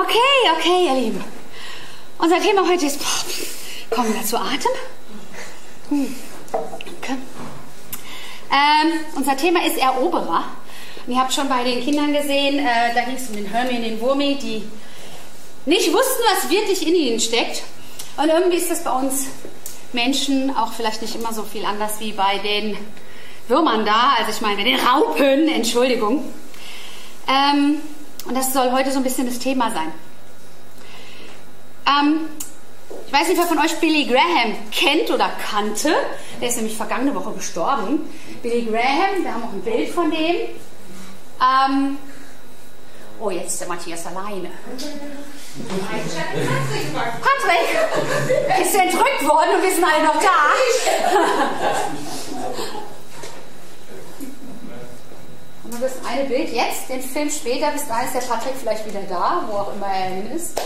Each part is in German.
Okay, ihr Lieben. Unser Thema heute ist, kommen wir zu Atem? Okay. Unser Thema ist Eroberer. Und ihr habt schon bei den Kindern gesehen, da ging es um den Hörmi und den Wurmi, die nicht wussten, was wirklich in ihnen steckt. Und irgendwie ist das bei uns Menschen auch vielleicht nicht immer so viel anders wie bei den Würmern da, also ich meine den Raupen, Entschuldigung. Und das soll heute so ein bisschen das Thema sein. Ich weiß nicht, wer von euch Billy Graham kennt oder kannte. Der ist nämlich vergangene Woche gestorben. Billy Graham, wir haben auch ein Bild von dem. Oh, jetzt ist der Matthias alleine. Patrick! Ist entrückt worden und wir sind alle noch da. Und wir wissen eine Bild jetzt, den Film später, bis dahin ist der Patrick vielleicht wieder da, wo auch immer er hin ist.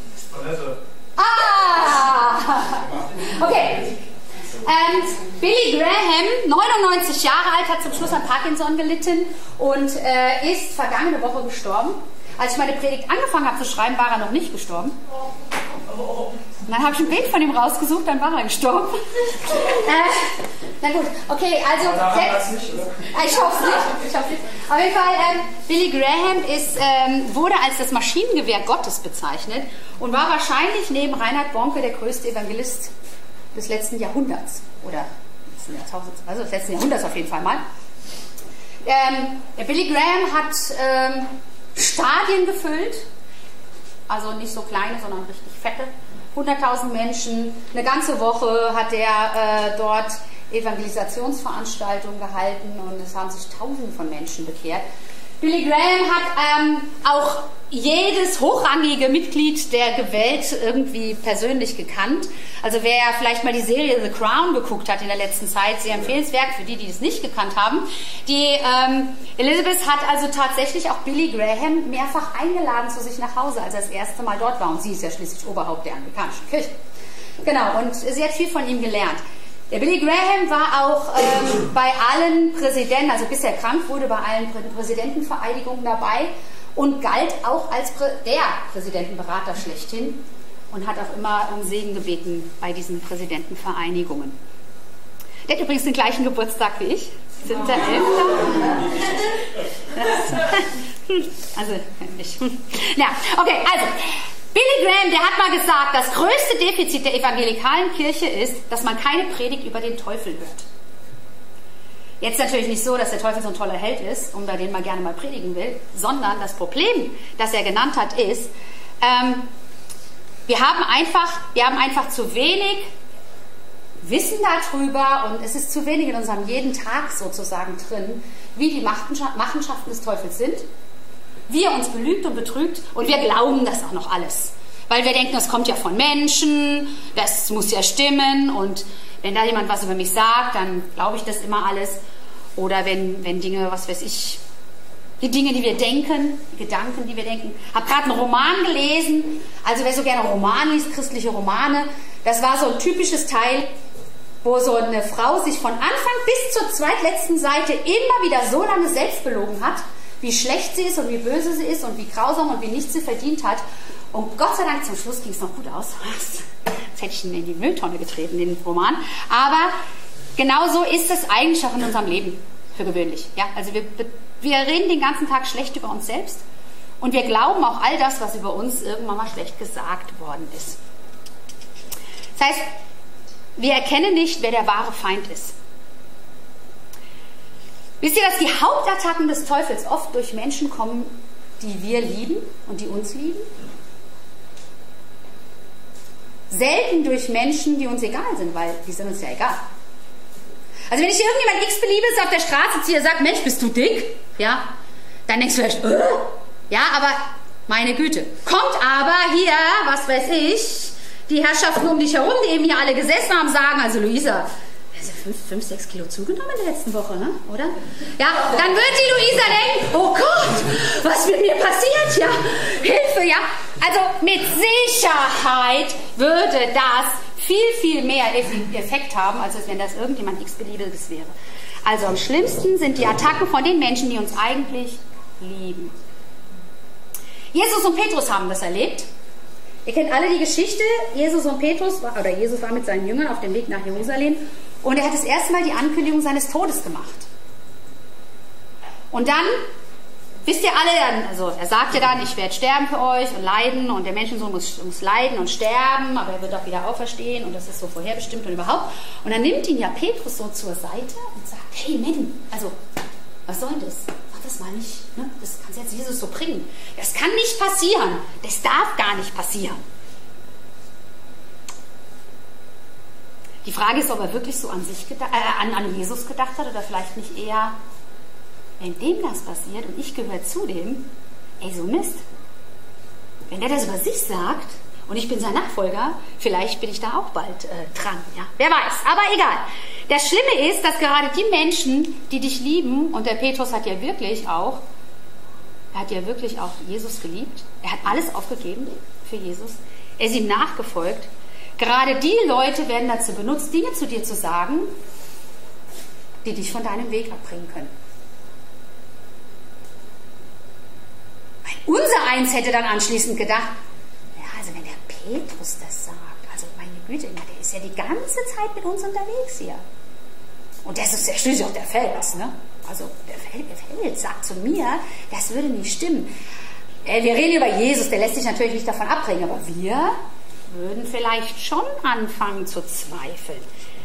Okay. Billy Graham, 99 Jahre alt, hat zum Schluss an Parkinson gelitten und ist vergangene Woche gestorben. Als ich meine Predigt angefangen habe zu schreiben, war er noch nicht gestorben. Und dann habe ich ein Bild von ihm rausgesucht, dann war er gestorben. Na gut, okay, also ich hoffe nicht. Auf jeden Fall, Billy Graham wurde als das Maschinengewehr Gottes bezeichnet und war wahrscheinlich neben Reinhard Bonke der größte Evangelist des letzten Jahrhunderts. Oder des letzten Jahrhunderts auf jeden Fall mal. Der Billy Graham hat Stadien gefüllt, also nicht so kleine, sondern richtig fette. 100.000 Menschen, eine ganze Woche hat er dort Evangelisationsveranstaltungen gehalten und es haben sich Tausende von Menschen bekehrt. Billy Graham hat auch jedes hochrangige Mitglied der Welt irgendwie persönlich gekannt. Also wer vielleicht mal die Serie The Crown geguckt hat in der letzten Zeit, sehr empfehlenswert für die, die es nicht gekannt haben. Die Elizabeth hat also tatsächlich auch Billy Graham mehrfach eingeladen zu sich nach Hause, als er das erste Mal dort war. Und sie ist ja schließlich Oberhaupt der anglikanischen Kirche. Genau, und sie hat viel von ihm gelernt. Der Billy Graham war auch bei allen Präsidenten, also bis er krank wurde, bei allen Präsidentenvereidigungen dabei und galt auch als der Präsidentenberater schlechthin und hat auch immer um Segen gebeten bei diesen Präsidentenvereinigungen. Der hat übrigens den gleichen Geburtstag wie ich, 7.11. Also, nicht. Ja, okay, also. Billy Graham, der hat mal gesagt, das größte Defizit der evangelikalen Kirche ist, dass man keine Predigt über den Teufel hört. Jetzt natürlich nicht so, dass der Teufel so ein toller Held ist und bei dem man gerne mal predigen will, sondern das Problem, das er genannt hat, ist, wir haben einfach zu wenig Wissen darüber und es ist zu wenig in unserem jeden Tag sozusagen drin, wie die Machenschaften des Teufels sind. Wie er uns belügt und betrügt und wir glauben das auch noch alles. Weil wir denken, das kommt ja von Menschen, das muss ja stimmen und wenn da jemand was über mich sagt, dann glaube ich das immer alles. Oder wenn Dinge, was weiß ich, die Dinge, die wir denken, die Gedanken, die wir denken. Ich habe gerade einen Roman gelesen, also wer so gerne Romane liest, christliche Romane, das war so ein typisches Teil, wo so eine Frau sich von Anfang bis zur zweitletzten Seite immer wieder so lange selbst belogen hat, wie schlecht sie ist und wie böse sie ist und wie grausam und wie nichts sie verdient hat. Und Gott sei Dank, zum Schluss ging es noch gut aus. Jetzt hätte ich ihn in die Mülltonne getreten, den Roman. Aber genau so ist es eigentlich auch in unserem Leben, für gewöhnlich. Ja? Also wir reden den ganzen Tag schlecht über uns selbst und wir glauben auch all das, was über uns irgendwann mal schlecht gesagt worden ist. Das heißt, wir erkennen nicht, wer der wahre Feind ist. Wisst ihr, dass die Hauptattacken des Teufels oft durch Menschen kommen, die wir lieben und die uns lieben? Selten durch Menschen, die uns egal sind, weil die sind uns ja egal. Also wenn ich irgendjemand x-beliebiges auf der Straße ziehe und sage, Mensch, bist du dick? Ja, dann denkst du vielleicht, ja, aber meine Güte. Kommt aber hier, was weiß ich, die Herrschaften um dich herum, die eben hier alle gesessen haben, sagen, also Luisa, 5-6 Kilo zugenommen in der letzten Woche, ne? Oder? Ja, dann wird die Luisa denken, oh Gott, was mit mir passiert? Ja, Hilfe, ja. Also mit Sicherheit würde das viel, viel mehr Effekt haben, als wenn das irgendjemand x-beliebiges wäre. Also am schlimmsten sind die Attacken von den Menschen, die uns eigentlich lieben. Jesus und Petrus haben das erlebt. Ihr kennt alle die Geschichte. Jesus war mit seinen Jüngern auf dem Weg nach Jerusalem und er hat das erste Mal die Ankündigung seines Todes gemacht. Und dann, wisst ihr alle, also er sagte dann, ich werde sterben für euch und leiden und der Menschensohn muss leiden und sterben, aber er wird auch wieder auferstehen und das ist so vorherbestimmt und überhaupt. Und dann nimmt ihn ja Petrus so zur Seite und sagt, hey Mann, also was soll das? Mach das mal nicht. Ne? Das kannst du jetzt Jesus so bringen. Das kann nicht passieren. Das darf gar nicht passieren. Die Frage ist, ob er wirklich so an Jesus gedacht hat oder vielleicht nicht eher, wenn dem das passiert und ich gehöre zu dem, ey, so Mist. Wenn der das über sich sagt und ich bin sein Nachfolger, vielleicht bin ich da auch bald dran. Ja? Wer weiß, aber egal. Das Schlimme ist, dass gerade die Menschen, die dich lieben, und der Petrus hat ja wirklich auch Jesus geliebt. Er hat alles aufgegeben für Jesus. Er ist ihm nachgefolgt. Gerade die Leute werden dazu benutzt, Dinge zu dir zu sagen, die dich von deinem Weg abbringen können. Unser Eins hätte dann anschließend gedacht, ja, also wenn der Petrus das sagt, also meine Güte, der ist ja die ganze Zeit mit uns unterwegs hier. Und das ist ja schließlich auch der Fels, ne? Also der Fels sagt zu mir, das würde nicht stimmen. Wir reden über Jesus, der lässt sich natürlich nicht davon abbringen, aber wir würden vielleicht schon anfangen zu zweifeln.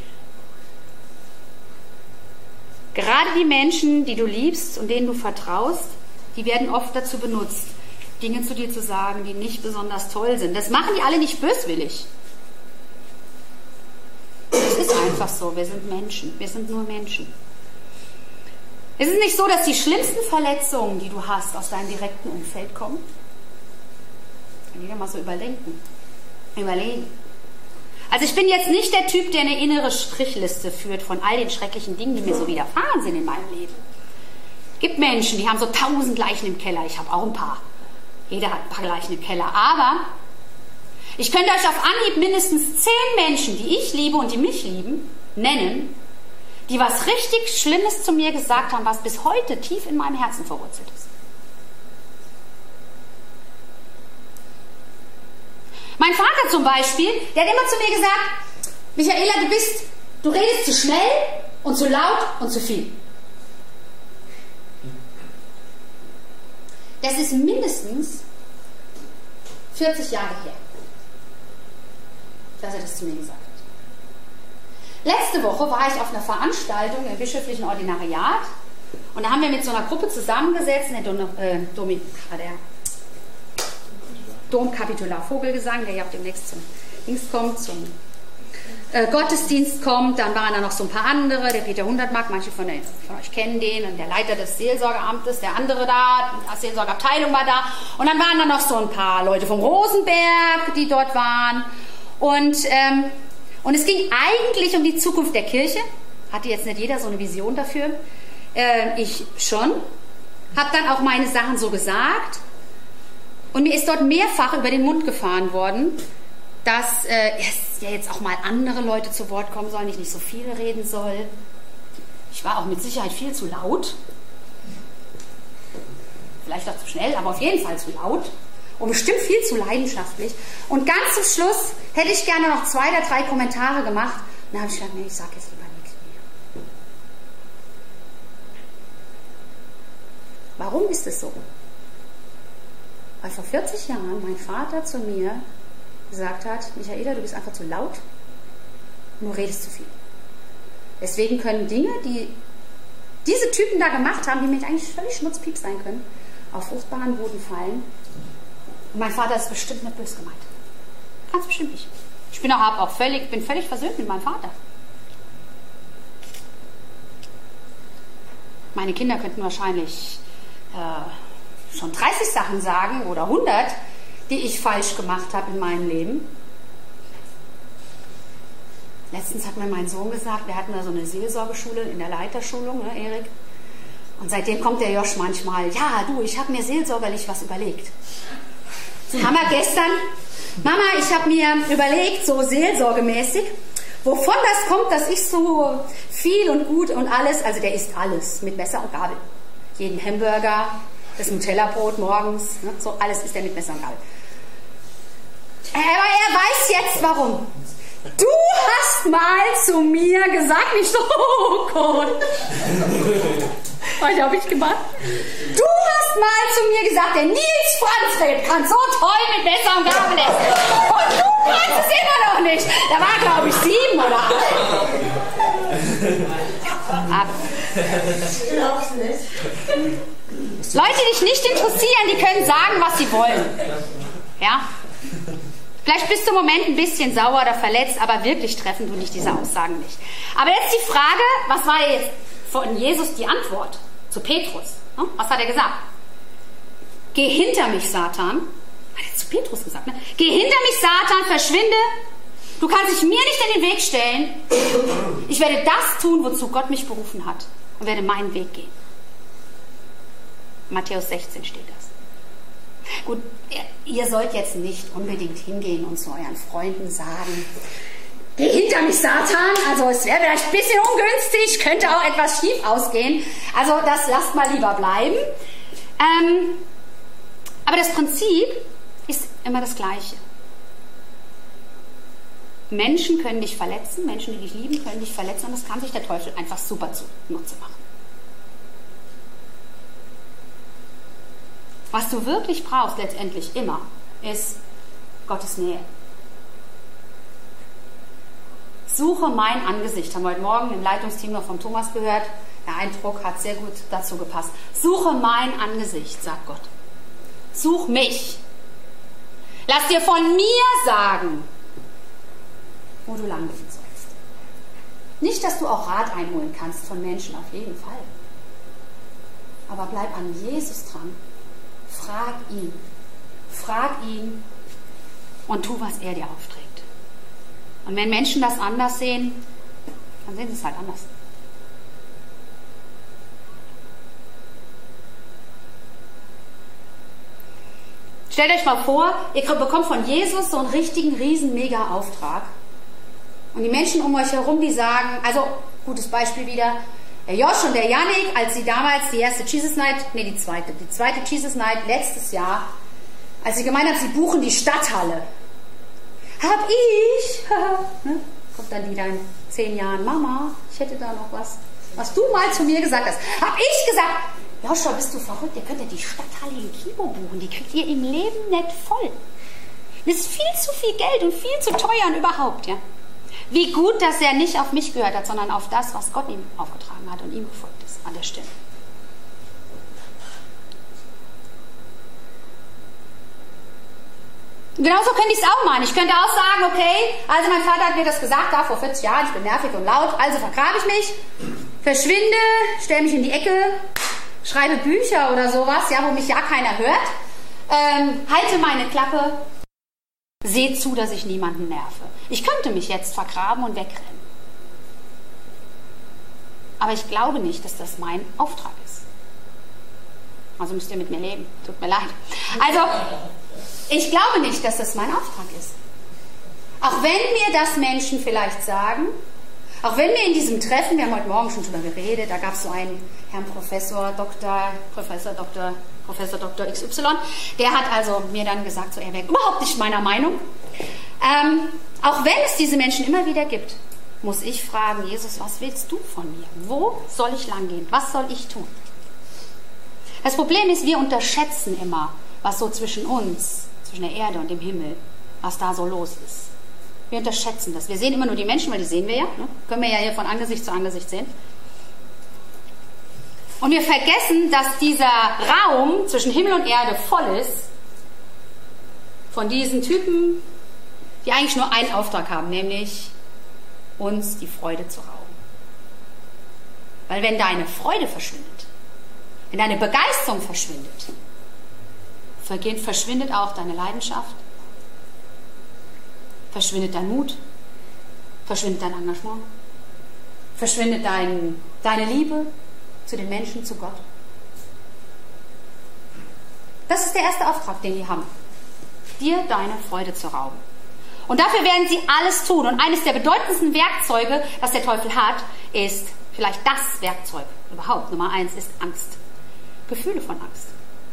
Gerade die Menschen, die du liebst und denen du vertraust, die werden oft dazu benutzt, Dinge zu dir zu sagen, die nicht besonders toll sind. Das machen die alle nicht böswillig. Es ist einfach so, wir sind Menschen, wir sind nur Menschen. Es ist nicht so, dass die schlimmsten Verletzungen, die du hast, aus deinem direkten Umfeld kommen. Kann jeder mal so überlegen. Also ich bin jetzt nicht der Typ, der eine innere Strichliste führt von all den schrecklichen Dingen, die mir so widerfahren sind in meinem Leben. Es gibt Menschen, die haben so 1000 Leichen im Keller. Ich habe auch ein paar. Jeder hat ein paar Leichen im Keller. Aber ich könnte euch auf Anhieb mindestens 10 Menschen, die ich liebe und die mich lieben, nennen, die was richtig Schlimmes zu mir gesagt haben, was bis heute tief in meinem Herzen verwurzelt ist. Mein Vater zum Beispiel, der hat immer zu mir gesagt, Michaela, du redest zu schnell und zu laut und zu viel. Das ist mindestens 40 Jahre her, dass er das zu mir gesagt hat. Letzte Woche war ich auf einer Veranstaltung im bischöflichen Ordinariat und da haben wir mit so einer Gruppe zusammengesetzt, der Domkapitular Vogelgesang, der ja auch demnächst zum Dings kommt, zum Gottesdienst kommt. Dann waren da noch so ein paar andere, der Peter Hundertmark, manche von euch kennen den, und der Leiter des Seelsorgeamtes, der andere da, die Seelsorgeabteilung war da. Und dann waren da noch so ein paar Leute vom Rosenberg, die dort waren. Und es ging eigentlich um die Zukunft der Kirche. Hatte jetzt nicht jeder so eine Vision dafür. Ich schon. Habe dann auch meine Sachen so gesagt. Und mir ist dort mehrfach über den Mund gefahren worden, dass ja jetzt auch mal andere Leute zu Wort kommen sollen, ich nicht so viel reden soll. Ich war auch mit Sicherheit viel zu laut. Vielleicht auch zu schnell, aber auf jeden Fall zu laut. Und bestimmt viel zu leidenschaftlich. Und ganz zum Schluss hätte ich gerne noch 2 oder 3 Kommentare gemacht. Und dann habe ich gedacht, nee, ich sage jetzt lieber nichts mehr. Warum ist es so? Weil vor 40 Jahren mein Vater zu mir gesagt hat, Michaela, du bist einfach zu laut und du redest zu viel. Deswegen können Dinge, die diese Typen da gemacht haben, die mir eigentlich völlig schnutzpieps sein können, auf fruchtbaren Boden fallen. Und mein Vater ist bestimmt nicht böse gemeint. Ganz bestimmt nicht. Ich bin völlig versöhnt mit meinem Vater. Meine Kinder könnten wahrscheinlich schon 30 Sachen sagen oder 100, die ich falsch gemacht habe in meinem Leben. Letztens hat mir mein Sohn gesagt, wir hatten da so eine Seelsorgeschule in der Leiterschulung, ne, Erik? Und seitdem kommt der Josch manchmal, ja du, ich habe mir seelsorgerlich was überlegt. Haben wir gestern, Mama, ich habe mir überlegt, so seelsorgemäßig, wovon das kommt, dass ich so viel und gut und alles, also der isst alles mit Messer und Gabel. Jeden Hamburger, das Nutella-Brot morgens, ne? So alles ist er mit Messer und Gabel. Aber er weiß jetzt warum. Du hast mal zu mir gesagt, nicht so, oh Gott. Was habe ich gemacht? Du hast mal zu mir gesagt, der Nils Franzreb kann so toll mit Messer und Gabel essen. Und du kannst es immer noch nicht. Da war, glaube ich, 7 oder 8. Ich glaub's nicht. Leute, die dich nicht interessieren, die können sagen, was sie wollen. Ja? Vielleicht bist du im Moment ein bisschen sauer oder verletzt, aber wirklich treffen du nicht diese Aussagen nicht. Aber jetzt die Frage, was war jetzt von Jesus die Antwort zu Petrus? Was hat er gesagt? Geh hinter mich, Satan. Hat er zu Petrus gesagt, ne? Geh hinter mich, Satan, verschwinde. Du kannst dich mir nicht in den Weg stellen. Ich werde das tun, wozu Gott mich berufen hat und werde meinen Weg gehen. Matthäus 16 steht das. Gut, ihr sollt jetzt nicht unbedingt hingehen und zu euren Freunden sagen, geh hinter mich, Satan. Also es wäre vielleicht ein bisschen ungünstig, könnte auch etwas schief ausgehen. Also das lasst mal lieber bleiben. Aber das Prinzip ist immer das Gleiche. Menschen können dich verletzen, Menschen, die dich lieben, können dich verletzen und das kann sich der Teufel einfach super zunutze machen. Was du wirklich brauchst letztendlich immer, ist Gottes Nähe. Suche mein Angesicht. Haben wir heute Morgen im Leitungsteam noch vom Thomas gehört. Der Eindruck hat sehr gut dazu gepasst. Suche mein Angesicht, sagt Gott. Such mich. Lass dir von mir sagen, wo du lang gehen sollst. Nicht, dass du auch Rat einholen kannst von Menschen, auf jeden Fall. Aber bleib an Jesus dran. Frag ihn und tu, was er dir aufträgt. Und wenn Menschen das anders sehen, dann sehen sie es halt anders. Stellt euch mal vor, ihr bekommt von Jesus so einen richtigen, riesen, mega Auftrag. Und die Menschen um euch herum, die sagen, also, gutes Beispiel wieder, der Josh und der Yannick, als sie damals die zweite Jesus Night letztes Jahr, als sie gemeint haben, sie buchen die Stadthalle, hab ich, ne, kommt dann wieder in 10 Jahren, Mama, ich hätte da noch was du mal zu mir gesagt hast, hab ich gesagt, Joshua, bist du verrückt, ihr könnt ja die Stadthalle in Kino buchen, die kriegt ihr im Leben nicht voll. Das ist viel zu viel Geld und viel zu teuer und überhaupt, ja. Wie gut, dass er nicht auf mich gehört hat, sondern auf das, was Gott ihm aufgetragen hat und ihm gefolgt ist an der Stelle. Genauso könnte ich es auch machen. Ich könnte auch sagen, okay, also mein Vater hat mir das gesagt, da vor 40 Jahren, ich bin nervig und laut, also vergrabe ich mich, verschwinde, stelle mich in die Ecke, schreibe Bücher oder sowas, ja, wo mich ja keiner hört, halte meine Klappe, seht zu, dass ich niemanden nerve. Ich könnte mich jetzt vergraben und wegrennen. Aber ich glaube nicht, dass das mein Auftrag ist. Also müsst ihr mit mir leben. Tut mir leid. Also, ich glaube nicht, dass das mein Auftrag ist. Auch wenn mir das Menschen vielleicht sagen, auch wenn wir in diesem Treffen, wir haben heute Morgen schon drüber geredet, da gab es so einen Herrn Professor Dr. XY, der hat also mir dann gesagt, so, er wäre überhaupt nicht meiner Meinung. Auch wenn es diese Menschen immer wieder gibt, muss ich fragen, Jesus, was willst du von mir? Wo soll ich lang gehen? Was soll ich tun? Das Problem ist, wir unterschätzen immer, was so zwischen uns, zwischen der Erde und dem Himmel, was da so los ist. Wir unterschätzen das. Wir sehen immer nur die Menschen, weil die sehen wir ja. Ne? Können wir ja hier von Angesicht zu Angesicht sehen. Und wir vergessen, dass dieser Raum zwischen Himmel und Erde voll ist von diesen Typen, die eigentlich nur einen Auftrag haben, nämlich uns die Freude zu rauben. Weil wenn deine Freude verschwindet, wenn deine Begeisterung verschwindet, verschwindet auch deine Leidenschaft, verschwindet dein Mut, verschwindet dein Engagement, verschwindet deine Liebe zu den Menschen, zu Gott. Das ist der erste Auftrag, den die haben. Dir deine Freude zu rauben. Und dafür werden sie alles tun. Und eines der bedeutendsten Werkzeuge, das der Teufel hat, ist vielleicht das Werkzeug überhaupt. Nummer 1 ist Angst. Gefühle von Angst.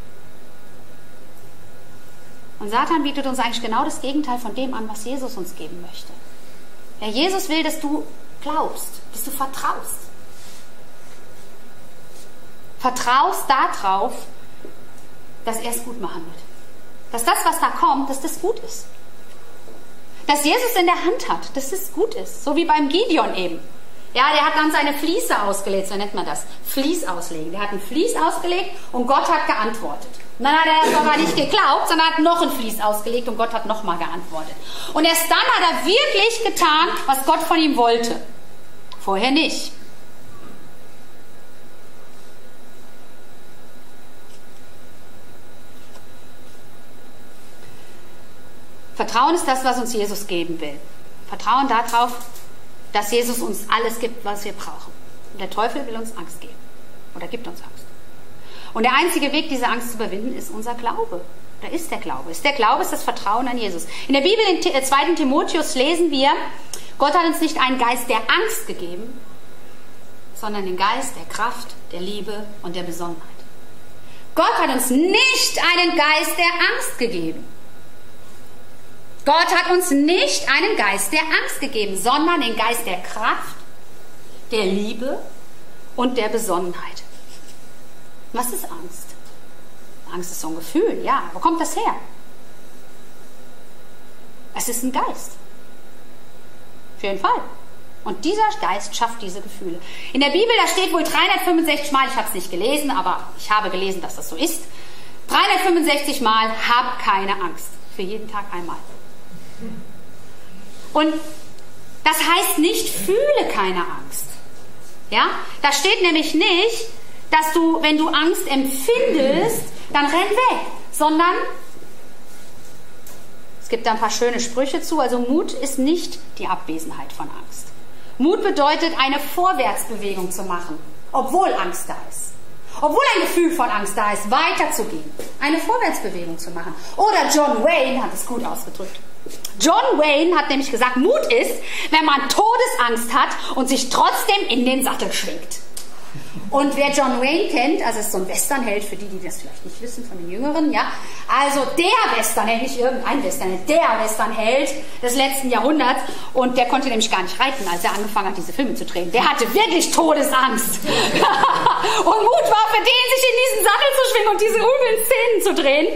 Und Satan bietet uns eigentlich genau das Gegenteil von dem an, was Jesus uns geben möchte. Ja, Jesus will, dass du glaubst, dass du vertraust. Vertraust darauf, dass er es gut machen wird. Dass das, was da kommt, dass das gut ist. Dass Jesus in der Hand hat, dass es gut ist. So wie beim Gideon eben. Ja, der hat dann seine Fliese ausgelegt, so nennt man das. Vlies auslegen. Der hat ein Vlies ausgelegt und Gott hat geantwortet. Und dann hat er das aber nicht geglaubt, sondern hat noch ein Vlies ausgelegt und Gott hat nochmal geantwortet. Und erst dann hat er wirklich getan, was Gott von ihm wollte. Vorher nicht. Vertrauen ist das, was uns Jesus geben will. Vertrauen darauf, dass Jesus uns alles gibt, was wir brauchen. Und der Teufel will uns Angst geben. Oder gibt uns Angst. Und der einzige Weg, diese Angst zu überwinden, ist unser Glaube. Da ist der Glaube. Der Glaube ist das Vertrauen an Jesus. In der Bibel, in 2. Timotheus, lesen wir, Gott hat uns nicht einen Geist der Angst gegeben, sondern den Geist der Kraft, der Liebe und der Besonnenheit. Gott hat uns nicht einen Geist der Angst gegeben. Gott hat uns nicht einen Geist der Angst gegeben, sondern den Geist der Kraft, der Liebe und der Besonnenheit. Was ist Angst? Angst ist so ein Gefühl, ja. Wo kommt das her? Es ist ein Geist. Auf jeden Fall. Und dieser Geist schafft diese Gefühle. In der Bibel, da steht wohl 365 Mal, ich habe es nicht gelesen, aber ich habe gelesen, dass das so ist. 365 Mal, hab keine Angst. Für jeden Tag einmal. Und das heißt nicht, fühle keine Angst. Ja? Da steht nämlich nicht, dass du, wenn du Angst empfindest, dann renn weg, sondern es gibt da ein paar schöne Sprüche zu. Also Mut ist nicht die Abwesenheit von Angst. Mut bedeutet, eine Vorwärtsbewegung zu machen, obwohl Angst da ist. Obwohl ein Gefühl von Angst da ist, weiterzugehen. Eine Vorwärtsbewegung zu machen. Oder John Wayne hat es gut ausgedrückt. John Wayne hat nämlich gesagt, Mut ist, wenn man Todesangst hat und sich trotzdem in den Sattel schwingt. Und wer John Wayne kennt, also ist so ein Westernheld, für die, die das vielleicht nicht wissen, von den Jüngeren, ja, also der Westernheld, nicht irgendein Westernheld, der Westernheld des letzten Jahrhunderts, und der konnte nämlich gar nicht reiten, als er angefangen hat, diese Filme zu drehen. Der hatte wirklich Todesangst. Und Mut war für den, sich in diesen Sattel zu schwingen und diese üblen Szenen zu drehen.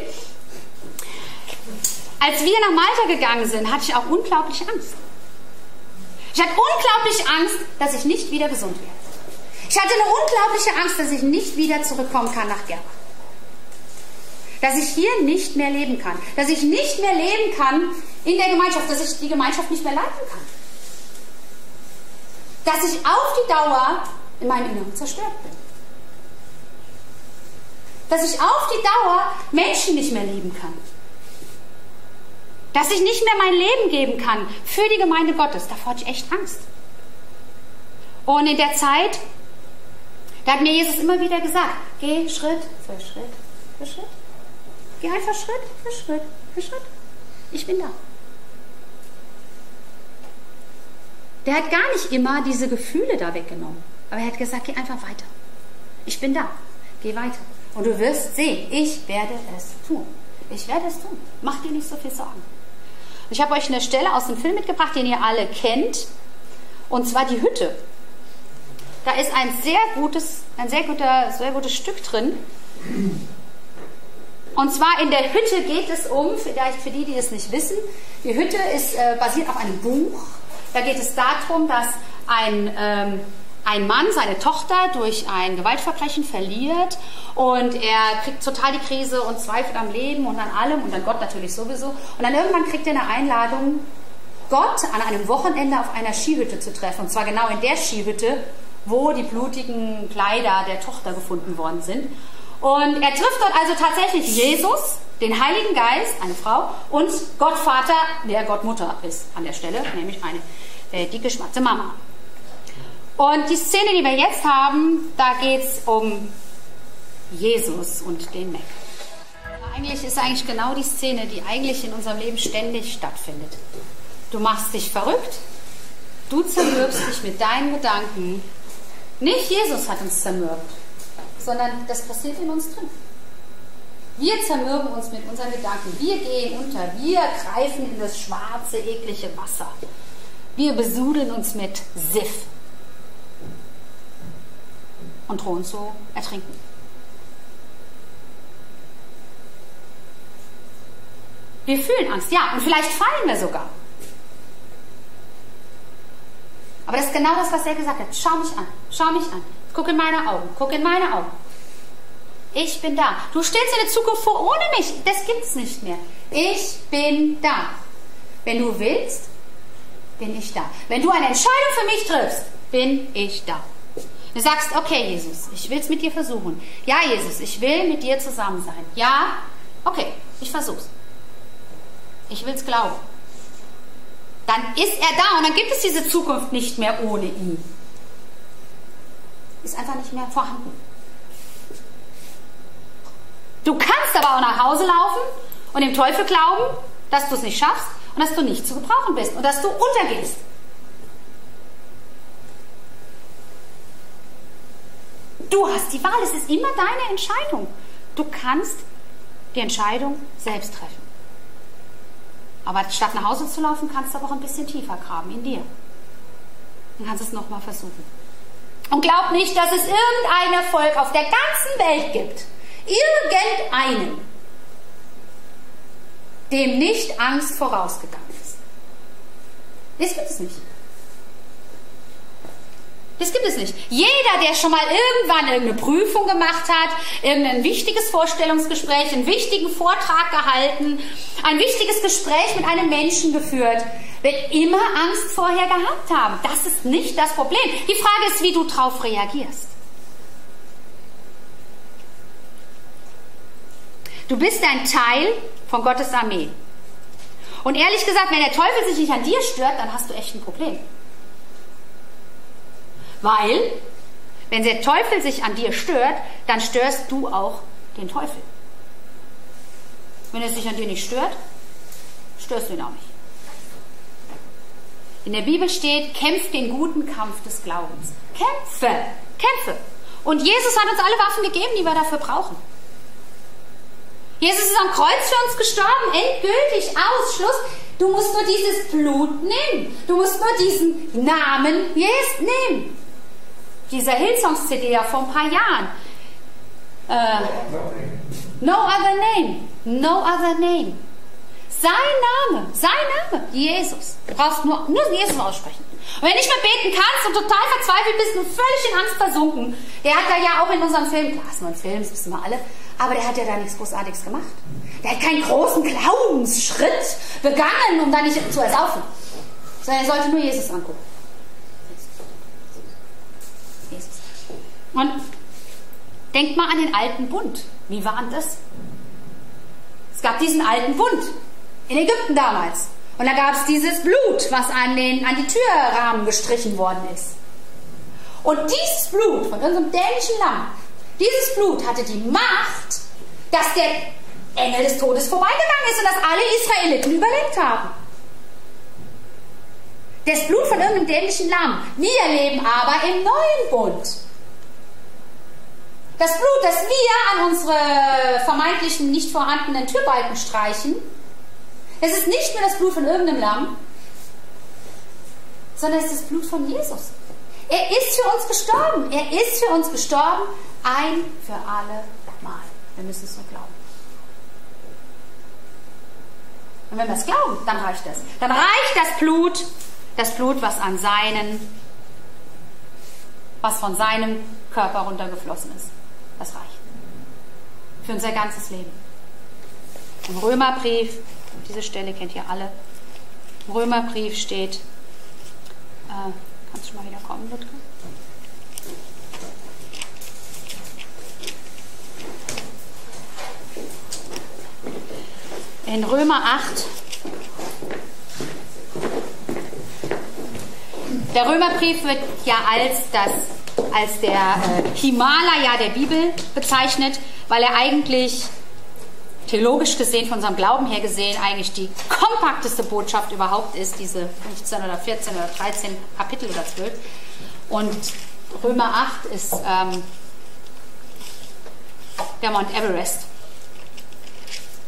Als wir nach Malta gegangen sind, hatte ich auch unglaublich Angst. Ich hatte unglaublich Angst, dass ich nicht wieder gesund werde. Ich hatte eine unglaubliche Angst, dass ich nicht wieder zurückkommen kann nach Gerber. Dass ich hier nicht mehr leben kann. Dass ich nicht mehr leben kann in der Gemeinschaft. Dass ich die Gemeinschaft nicht mehr leiten kann. Dass ich auf die Dauer in meinem Inneren zerstört bin. Dass ich auf die Dauer Menschen nicht mehr lieben kann. Dass ich nicht mehr mein Leben geben kann für die Gemeinde Gottes. Davor hatte ich echt Angst. Und in der Zeit, da hat mir Jesus immer wieder gesagt, geh Schritt für Schritt für Schritt. Geh einfach Schritt für Schritt für Schritt. Ich bin da. Der hat gar nicht immer diese Gefühle da weggenommen. Aber er hat gesagt, geh einfach weiter. Ich bin da. Geh weiter. Und du wirst sehen, ich werde es tun. Ich werde es tun. Mach dir nicht so viel Sorgen. Ich habe euch eine Stelle aus dem Film mitgebracht, den ihr alle kennt. Und zwar die Hütte. Da ist ein sehr gutes Stück drin. Und zwar in der Hütte geht es um, vielleicht für die, die es nicht wissen, die Hütte ist basiert auf einem Buch. Da geht es darum, dass ein Mann seine Tochter durch ein Gewaltverbrechen verliert und er kriegt total die Krise und zweifelt am Leben und an allem und an Gott natürlich sowieso. Und dann irgendwann kriegt er eine Einladung, Gott an einem Wochenende auf einer Skihütte zu treffen. Und zwar genau in der Skihütte, wo die blutigen Kleider der Tochter gefunden worden sind. Und er trifft dort also tatsächlich Jesus, den Heiligen Geist, eine Frau, und Gott Vater, der Gott Mutter ist an der Stelle, nämlich eine dicke, schwarze Mama. Und die Szene, die wir jetzt haben, da geht es um Jesus und den Mac. Eigentlich ist genau die Szene, die eigentlich in unserem Leben ständig stattfindet. Du machst dich verrückt, du zermürbst dich mit deinen Gedanken. Nicht Jesus hat uns zermürbt, sondern das passiert in uns drin. Wir zermürben uns mit unseren Gedanken. Wir gehen unter. Wir greifen in das schwarze, eklige Wasser. Wir besudeln uns mit Siff und drohen zu ertrinken. Wir fühlen Angst, ja, und vielleicht fallen wir sogar. Aber das ist genau das, was er gesagt hat. Schau mich an, schau mich an. Guck in meine Augen, guck in meine Augen. Ich bin da. Du stellst dir eine Zukunft vor ohne mich. Das gibt es nicht mehr. Ich bin da. Wenn du willst, bin ich da. Wenn du eine Entscheidung für mich triffst, bin ich da. Du sagst, okay, Jesus, ich will es mit dir versuchen. Ja, Jesus, ich will mit dir zusammen sein. Ja, okay, ich versuch's. Ich will es glauben. Dann ist er da und dann gibt es diese Zukunft nicht mehr ohne ihn. Ist einfach nicht mehr vorhanden. Du kannst aber auch nach Hause laufen und dem Teufel glauben, dass du es nicht schaffst und dass du nicht zu gebrauchen bist und dass du untergehst. Du hast die Wahl, es ist immer deine Entscheidung. Du kannst die Entscheidung selbst treffen. Aber statt nach Hause zu laufen, kannst du aber auch ein bisschen tiefer graben in dir. Dann kannst du es nochmal versuchen. Und glaub nicht, dass es irgendein Volk auf der ganzen Welt gibt, irgendeinen, dem nicht Angst vorausgegangen ist. Das gibt es nicht. Das gibt es nicht. Jeder, der schon mal irgendwann irgendeine Prüfung gemacht hat, irgendein wichtiges Vorstellungsgespräch, einen wichtigen Vortrag gehalten, ein wichtiges Gespräch mit einem Menschen geführt, wird immer Angst vorher gehabt haben. Das ist nicht das Problem. Die Frage ist, wie du darauf reagierst. Du bist ein Teil von Gottes Armee. Und ehrlich gesagt, wenn der Teufel sich nicht an dir stört, dann hast du echt ein Problem. Weil, wenn der Teufel sich an dir stört, dann störst du auch den Teufel. Wenn er sich an dir nicht stört, störst du ihn auch nicht. In der Bibel steht, kämpf den guten Kampf des Glaubens. Kämpfe, kämpfe. Und Jesus hat uns alle Waffen gegeben, die wir dafür brauchen. Jesus ist am Kreuz für uns gestorben, endgültig, aus, Schluss. Du musst nur dieses Blut nehmen. Du musst nur diesen Namen Jesus nehmen. Dieser Hillsongs-CD ja vor ein paar Jahren. No other name. No other name. Sein Name, Jesus. Du brauchst nur Jesus aussprechen. Und wenn du nicht mehr beten kannst und total verzweifelt bist und völlig in Angst versunken, der hat da ja auch in unserem Film, klar, ist nur ein Film, das wissen wir alle, aber der hat ja da nichts Großartiges gemacht. Der hat keinen großen Glaubensschritt begangen, um da nicht zu ersaufen. Sondern er sollte nur Jesus angucken. Jesus. Und denkt mal an den alten Bund. Wie war denn das? Es gab diesen alten Bund in Ägypten damals. Und da gab es dieses Blut, was an die Türrahmen gestrichen worden ist. Und dieses Blut von unserem dänischen Lamm, dieses Blut hatte die Macht, dass der Engel des Todes vorbeigegangen ist und dass alle Israeliten überlebt haben. Das Blut von irgendeinem dänischen Lamm. Wir leben aber im neuen Bund. Das Blut, das wir an unsere vermeintlichen nicht vorhandenen Türbalken streichen, es ist nicht nur das Blut von irgendeinem Lamm, sondern es ist das Blut von Jesus. Er ist für uns gestorben. Er ist für uns gestorben, ein für alle Mal. Wir müssen es nur glauben. Und wenn wir es glauben, dann reicht das. Dann reicht das Blut, was von seinem Körper runtergeflossen ist. Das reicht. Für unser ganzes Leben. Im Römerbrief, diese Stelle kennt ihr alle, im Römerbrief steht, kannst du schon mal wieder kommen, Ludger? In Römer 8, der Römerbrief wird ja als der Himalaya der Bibel bezeichnet, weil er eigentlich theologisch gesehen, von unserem Glauben her gesehen, eigentlich die kompakteste Botschaft überhaupt ist, diese 15 oder 14 oder 13 Kapitel oder 12. Und Römer 8 ist der Mount Everest.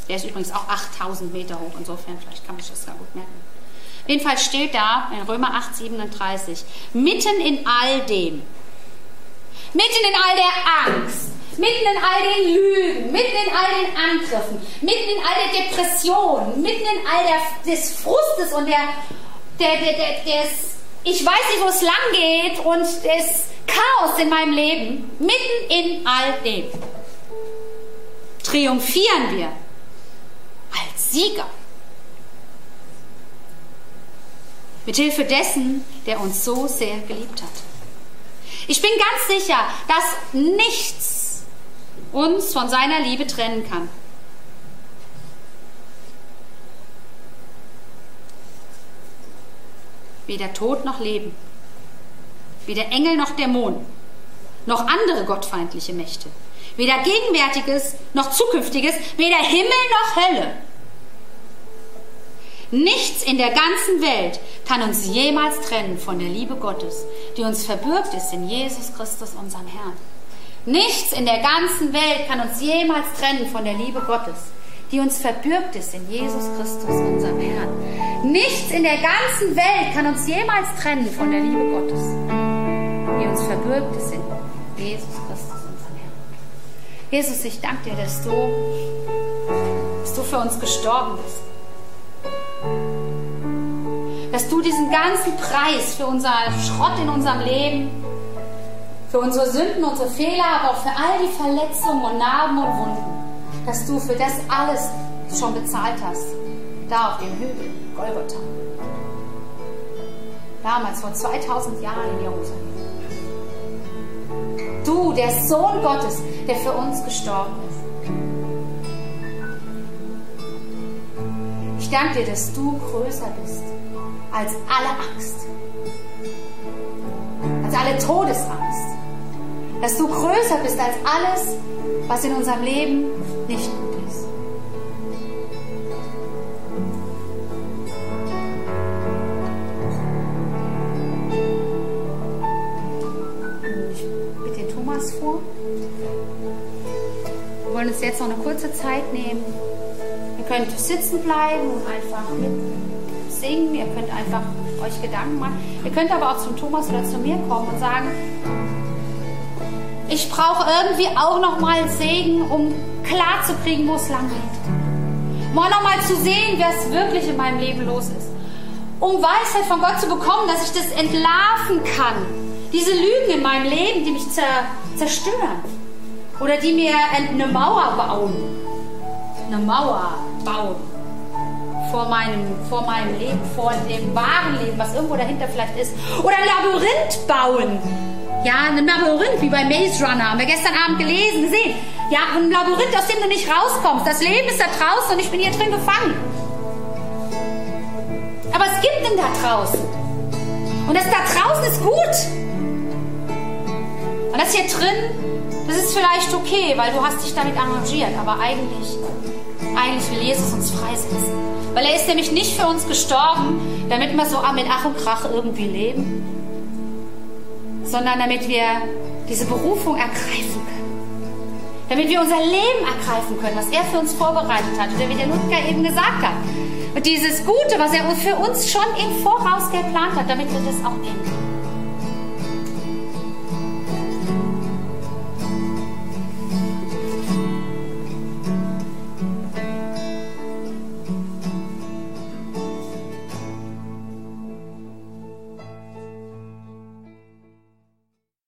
Der ist übrigens auch 8000 Meter hoch, insofern vielleicht kann man sich das da gut merken. Jedenfalls steht da in Römer 8,37, mitten in all dem, mitten in all der Angst, mitten in all den Lügen, mitten in all den Angriffen, mitten in all der Depression, mitten in all des Frustes und ich weiß nicht, wo es lang geht und des Chaos in meinem Leben, mitten in all dem triumphieren wir als Sieger. Mit Hilfe dessen, der uns so sehr geliebt hat. Ich bin ganz sicher, dass nichts uns von seiner Liebe trennen kann. Weder Tod noch Leben, weder Engel noch Dämonen, noch andere gottfeindliche Mächte, weder Gegenwärtiges noch Zukünftiges, weder Himmel noch Hölle. Nichts in der ganzen Welt kann uns jemals trennen von der Liebe Gottes, die uns verbürgt ist in Jesus Christus, unserem Herrn. Nichts in der ganzen Welt kann uns jemals trennen von der Liebe Gottes, die uns verbürgt ist in Jesus Christus, unserem Herrn. Nichts in der ganzen Welt kann uns jemals trennen von der Liebe Gottes, die uns verbürgt ist in Jesus Christus, unserem Herrn. Jesus, ich danke dir, dass du für uns gestorben bist. Dass du diesen ganzen Preis für unser Schrott in unserem Leben, für unsere Sünden, unsere Fehler, aber auch für all die Verletzungen und Narben und Wunden, dass du für das alles schon bezahlt hast, da auf dem Hügel Golgotha. Damals, vor 2000 Jahren in Jerusalem. Du, der Sohn Gottes, der für uns gestorben ist. Ich danke dir, dass du größer bist als alle Angst, als alle Todesangst, dass du größer bist als alles, was in unserem Leben nicht gut ist. Ich bitte den Thomas vor. Wir wollen uns jetzt noch eine kurze Zeit nehmen. Ihr könnt sitzen bleiben und einfach mit singen. Ihr könnt einfach euch Gedanken machen. Ihr könnt aber auch zum Thomas oder zu mir kommen und sagen, ich brauche irgendwie auch nochmal Segen, um klar zu kriegen, wo es lang geht. Um auch nochmal zu sehen, was wirklich in meinem Leben los ist. Um Weisheit von Gott zu bekommen, dass ich das entlarven kann. Diese Lügen in meinem Leben, die mich zerstören. Oder die mir eine Mauer bauen. Eine Mauer bauen. Vor meinem Leben, vor dem wahren Leben, was irgendwo dahinter vielleicht ist. Oder ein Labyrinth bauen. Ja, ein Labyrinth, wie bei Maze Runner. Haben wir gestern Abend gesehen. Ja, ein Labyrinth, aus dem du nicht rauskommst. Das Leben ist da draußen und ich bin hier drin gefangen. Aber es gibt ihn da draußen. Und das da draußen ist gut. Und das hier drin, das ist vielleicht okay, weil du hast dich damit arrangiert. Aber eigentlich will Jesus uns freisetzen. Weil er ist nämlich nicht für uns gestorben, damit wir so mit Ach und Krach irgendwie leben, sondern damit wir diese Berufung ergreifen können. Damit wir unser Leben ergreifen können, was er für uns vorbereitet hat. Oder wie der Ludger eben gesagt hat. Und dieses Gute, was er für uns schon im Voraus geplant hat, damit wir das auch nehmen können.